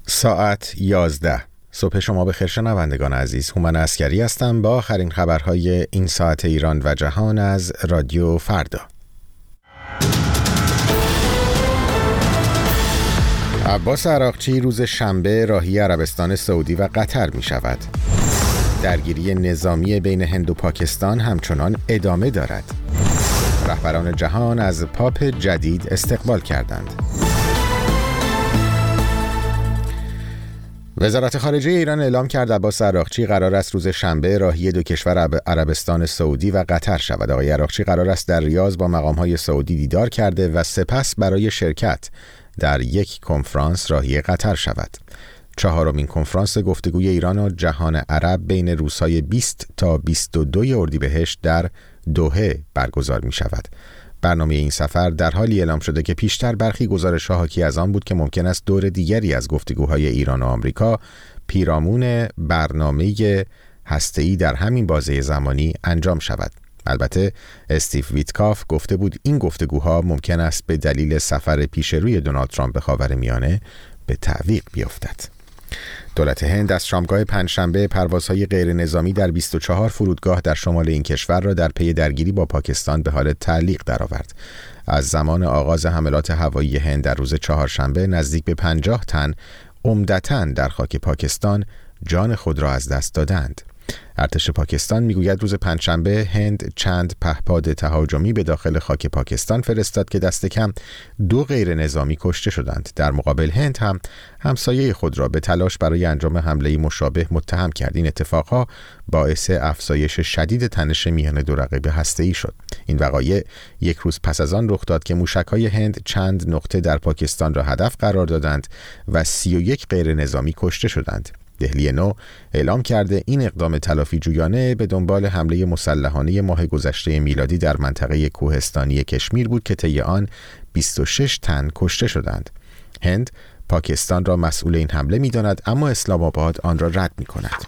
ساعت 11. صبح شما بخیر شنوندگان عزیز. هومن عسکری هستم با آخرین خبرهای این ساعت ایران و جهان از رادیو فردا. عباس عراقچی روز شنبه راهی عربستان سعودی و قطر می شود. درگیری نظامی بین هند و پاکستان همچنان ادامه دارد. رهبران جهان از پاپ جدید استقبال کردند. وزارت خارجه ایران اعلام کرد عباس عراقچی قرار است روز شنبه راهی دو کشور عربستان سعودی و قطر شود. آقای عراقچی قرار است در ریاض با مقام‌های سعودی دیدار کرده و سپس برای شرکت در یک کنفرانس راهی قطر شود. چهارمین کنفرانس گفتگوی ایران و جهان عرب بین روزهای 20 تا 22 اردیبهشت در دوحه برگزار می شود. برنامه این سفر در حالی اعلام شده که پیشتر برخی گزارش‌ها حاکی از آن بود که ممکن است دور دیگری از گفتگوهای ایران و آمریکا پیرامون برنامه هسته‌ای در همین بازه زمانی انجام شود. البته استیو ویتکاف گفته بود این گفتگوها ممکن است به دلیل سفر پیش روی دونالد ترامپ به خاورمیانه به تعویق بیفتد. دولت هند از شامگاه پنجشنبه پروازهای غیر نظامی در 24 فرودگاه در شمال این کشور را در پی درگیری با پاکستان به حال تعلیق درآورد. از زمان آغاز حملات هوایی هند در روز چهارشنبه نزدیک به 50 تن عمدتاً در خاک پاکستان جان خود را از دست دادند. ارتش پاکستان میگوید روز پنجشنبه هند چند پهپاد تهاجمی به داخل خاک پاکستان فرستاد که دست کم 2 غیر نظامی کشته شدند. در مقابل هند هم همسایه خود را به تلاش برای انجام حمله مشابه متهم کرد. این اتفاقها باعث افزایش شدید تنش میان دو رقیب هسته‌ای شد. این وقایع یک روز پس از آن رخ داد که موشک‌های هند چند نقطه در پاکستان را هدف قرار دادند و 31 غیر نظامی کشته شدند. دهلی نو اعلام کرده این اقدام تلافی جویانه به دنبال حمله مسلحانه ماه گذشته میلادی در منطقه کوهستانی کشمیر بود که طی آن 26 تن کشته شدند. هند پاکستان را مسئول این حمله می‌داند اما اسلام آباد آن را رد می‌کند.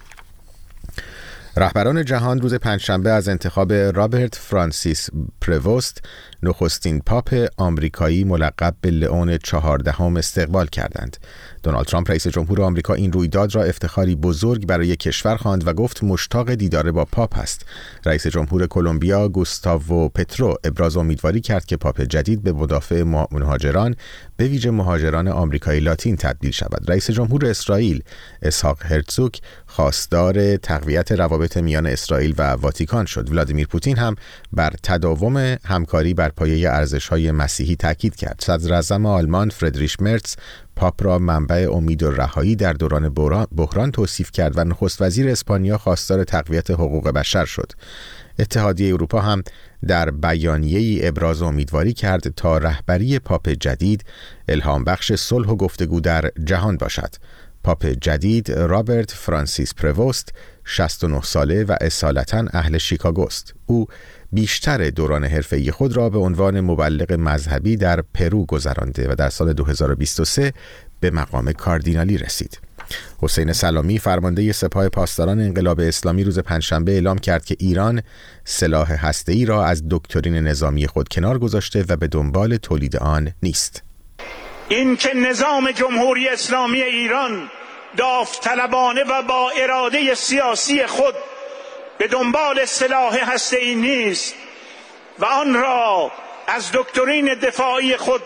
رهبران جهان روز پنجشنبه از انتخاب رابرت فرانسیس پرووست نخستین پاپ آمریکایی ملقب به لئون 14 استقبال کردند. دونالد ترامپ رئیس جمهور آمریکا این رویداد را افتخاری بزرگ برای کشور خواند و گفت مشتاق دیدار با پاپ است. رئیس جمهور کلمبیا گوستاوو پترو ابراز امیدواری کرد که پاپ جدید به مدافع مهاجران به ویژه مهاجران آمریکای لاتین تبدیل شود. رئیس جمهور اسرائیل اسحاق هرزوگ خواستار تقویت روابط میان اسرائیل و واتیکان شد. ولادیمیر پوتین هم بر تداوم همکاری بر پایه ارزش‌های مسیحی تاکید کرد. صدر اعظم آلمان فردریش مرتز پاپ را منبع امید و رهایی در دوران بحران توصیف کرد و نخست وزیر اسپانیا خواستار تقویت حقوق بشر شد. اتحادیه اروپا هم در بیانیه‌ای ابراز امیدواری کرد تا رهبری پاپ جدید الهام بخش صلح و گفتگو در جهان باشد. پاپ جدید رابرت فرانسیس پرووست 69 ساله و اصالتاً اهل شیکاگوست. او بیشتر دوران حرفه‌ای خود را به عنوان مبلغ مذهبی در پرو گذرانده و در سال 2023 به مقام کاردینالی رسید. حسین سلامی فرمانده سپاه پاسداران انقلاب اسلامی روز پنجشنبه اعلام کرد که ایران سلاح هسته‌ای را از دکترین نظامی خود کنار گذاشته و به دنبال تولید آن نیست. این که نظام جمهوری اسلامی ایران داوطلبانه و با اراده سیاسی خود به دنبال سلاح هسته‌ای نیست و آن را از دکترین دفاعی خود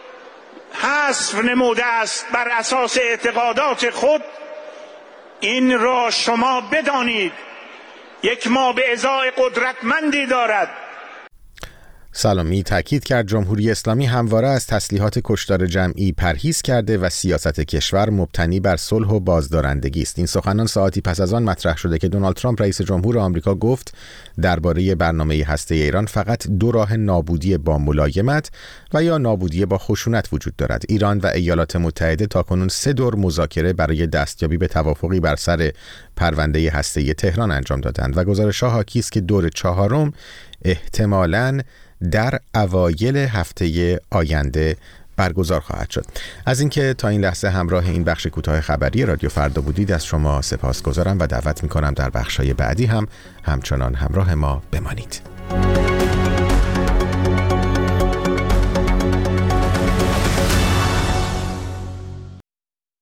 حذف نموده است بر اساس اعتقادات خود، این را شما بدانید یک مابعضاء قدرتمندی دارد. سلامی تاکید کرد جمهوری اسلامی همواره از تسلیحات کشتار جمعی پرهیز کرده و سیاست کشور مبتنی بر صلح و بازدارندگی است. این سخنان ساعتی پس از آن مطرح شده که دونالد ترامپ رئیس جمهور آمریکا گفت درباره برنامه هسته ایران فقط 2 راه نابودی با ملایمت و یا نابودی با خشونت وجود دارد. ایران و ایالات متحده تاکنون 3 دور مذاکره برای دستیابی به توافقی بر سر پرونده هسته‌ای تهران انجام دادند و گزارش‌ها حاکی است که دور 4 احتمالاً در اوایل هفته آینده برگزار خواهد شد. از اینکه تا این لحظه همراه این بخش کوتاه خبری رادیو فردا بودید از شما سپاسگزارم و دعوت می‌کنم در بخش‌های بعدی هم همچنان همراه ما بمانید.